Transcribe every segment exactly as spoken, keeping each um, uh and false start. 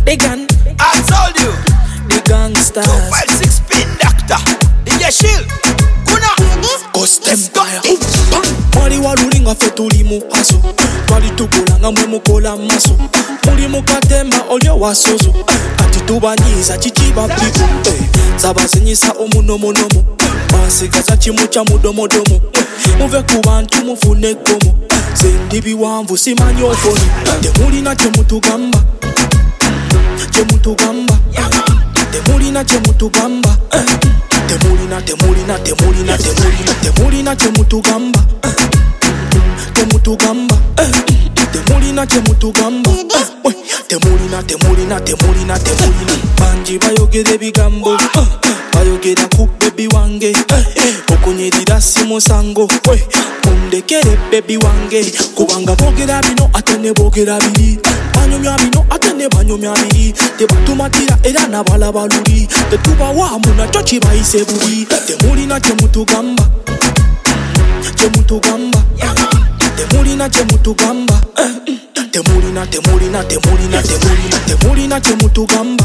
Again, I told you. the gangsters. Two five six pin doctor. D J Shield. Kuna. Ghost Empire. Mwali walulinga fe tuli mu aso. Twali tukola nga mwe mukola maso. Muli mukatemba olyo wasozo. Kati tubanyiza chichiba piku. Zabazinyisa omunomonomo. Basigaza chimu cha mudomodomo. Muve ku bantu mufune gomo. Zendi biwanvu simanyi ofoni. Temulina chemutugamba. Chemutugamba. Temulina chemutugamba. Temulina, temulina, temulina, temulina, temulina chemutugamba. Temutugamba. Temulina chemutugamba. Temulina, temulina, temulina, temulina. Banji bayogera ebigambo. Bayogera ku baby wange. Okunyirira si musango. Mundekere baby wange. Kubanga bogera bino ate ne bogera biri. Banyomya bino ate ne banyomya biri. Tebatumatira era nabala baluli. Tetubawa muna chochi bayise bubi. Temulina chemutugamba. Chemutugamba. Temulina chemutugamba. Temulina, temulina, temulina, temulina, temulina chemutugamba.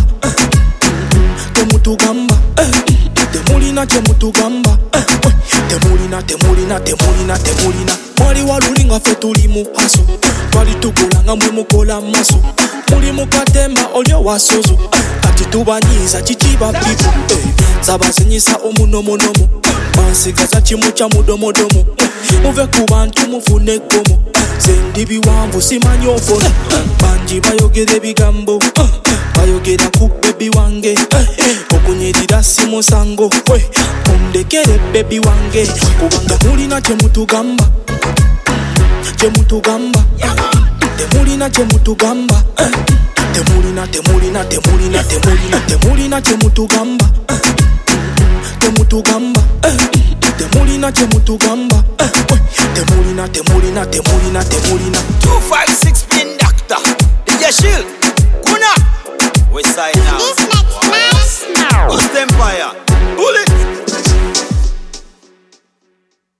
Temutugamba. Temulina chemutugamba. Temulina, temulina, temulina, temulina. Mwali walulinga fe tuli mu aso. Twali tukola nga mwe mukola maso. Muli mukatemba olyo wasozo. Kati tubanyiza chichiba piku. Zabazinyisa omunomonomo. Bansigaza chimu cha mudomodomo. Muve ku bantu mufune gomo. Zendi biwanvu simanyi ofoni. Banji bayogera ebigambo. Bayogera ku baby wange. Okunyirira si musango. Mundekere baby wange. Kubanga mulina chemutugamba. Chemutugamba. Temulina chemutugamba. Temulina, temulina, temulina, temulina, temulina chemutugamba. Temutugamba. Temulina chemutugamba. Temulina, temulina, temulina, temulina. Two five six pin doctor. D J Shield. Kuna. We sign out.